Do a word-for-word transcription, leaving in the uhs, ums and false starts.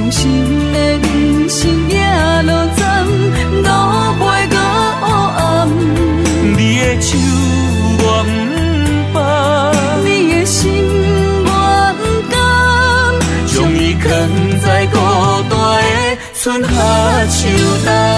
伤心的人生也落惨，路袂搁黑暗。你的手我不放，你的心我不甘，将伊藏在孤单的春夏秋冬。